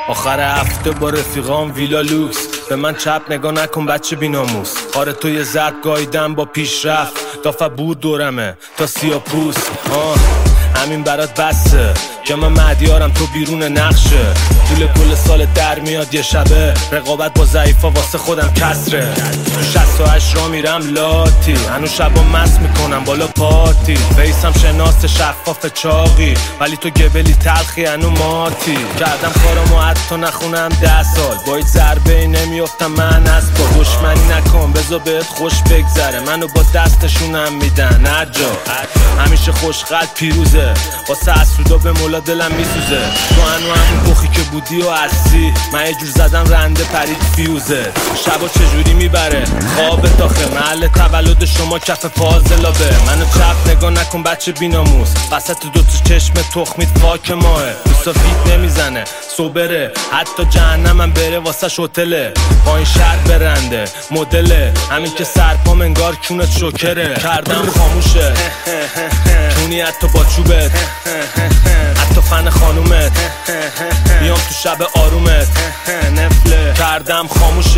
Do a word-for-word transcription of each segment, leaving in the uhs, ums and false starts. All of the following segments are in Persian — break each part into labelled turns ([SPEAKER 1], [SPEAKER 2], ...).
[SPEAKER 1] آخر هفته با رفیقام ویلا لوکس. به من چپ نگاه نکن بچه بیناموس. آره تو یه زد گایدم با پیشرفت. دافه بود دورمه تا سیاپوس. آه همین برات بسه که من مدیارم تو بیرون نقشه. طول کل سال در میاد یه شبه رقابت با ضعیفا واسه خودم کسره. تو شصت و هشت را میرم لاتی، هنو شبا مست میکنم بالا پاتی. فیسم شناس شفاف چاقی ولی تو گبلی تلخی هنو ماتی. کردم کارمو حتی نخونم ده سال با هیچ ضربه نمیافتم من از با. دشمنی نکن بذار بهت خوش بگذره، منو با دستشونم میدن هر جا. همیشه خوشقلب پیروزه واسه حسودا به مولا دلم میسوزه. تو هنو همون بخی که بودی و هستی، من یه جور زدم رنده پرید فیوزه. شبا چجوری میبره خواب تاخه، محل تولد شما کف فاضلابه. منو چپ نگاه نکن بچه بیناموس، وسط دو تا چشم تخمید فاک ماه. دوستا فیت نمیزنه صبره، حتی جهنمم بره واسه شوتله. با این شرط برنده مدله، همین که سرپام انگار کونت شکره. کردم خاموشه کونی حتی با چوبت، حتی فن خانومت بیام تو شب آرومت. نفله کردم خاموشت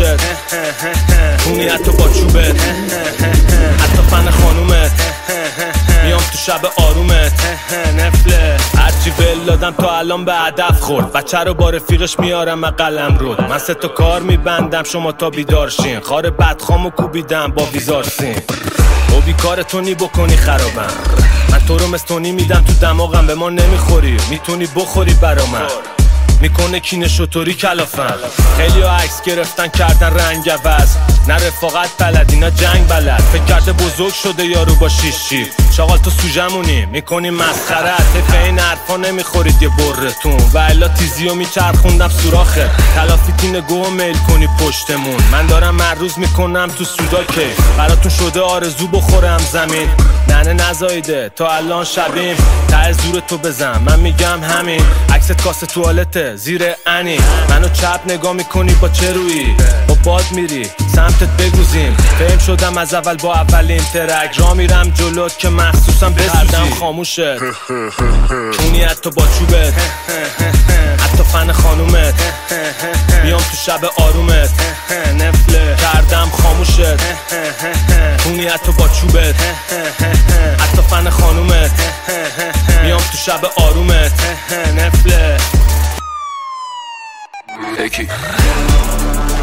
[SPEAKER 1] کونی حتی با چوبت، حتی فن خانومت بیام تو شب آرومت. نفله هرچی ول دادم تا الان به هدف خورد. بچه رو با رفیقش میارم من قلم رود. من سه تا کار میبندم شما تا بیدارشین. خار بدخامو کوبیدم با ویزارسین. و بیکارتونی بکنی خرابم، من تو رو مستونی میدم تو دماغم. به ما نمیخوری میتونی بخوری برا من. میکنه کینه شطوری کلافم. خیلی ها عکس گرفتن کردن رنگ عوض، نه رفاقت بلد اینا جنگ بلد. فکر کرده بزرگ شده یارو با شیشی. شاغال تو سوژمونی میکنی مسخره. حتف این حرفا نمیخورید یه برتون و الا تیزیو میچرخوندم سوراخه. تلافی تینه گوه میل کنی پشتمون. من دارم مروز میکنم تو سودا که براتون شده آرزو بخورم زمین. ننه نزایده تا الان شبیم ته زور تو بزن. من میگم همین عکست کاسه توالته زیر انی. منو چپ نگاه میکنی با چه رویی؟ با باد میری سمتت بگوزیم. فهم شدم از اول با اولین ترک را میرم جلوت که مخصوصم بسوزی. خاموشت کونی حتی با چوبت، حتی فن خانومت بیام تو شب آرومت. نفله کردم خاموشت کونی حتی با چوبت، حتی فن خانومت بیام تو شب آرومت. نفله اکی